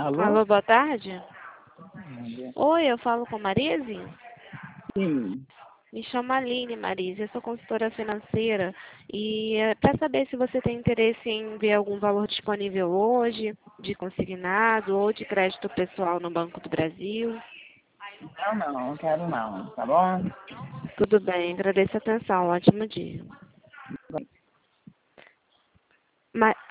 Alô? Alô, boa tarde. Bom dia. Oi, eu falo com Marise? Sim. Me chamo Aline, Marise. Eu sou consultora financeira e é para saber se você tem interesse em ver algum valor disponível hoje, de consignado ou de crédito pessoal no Banco do Brasil. Não quero não, tá bom? Tudo bem, agradeço a atenção. Ótimo dia.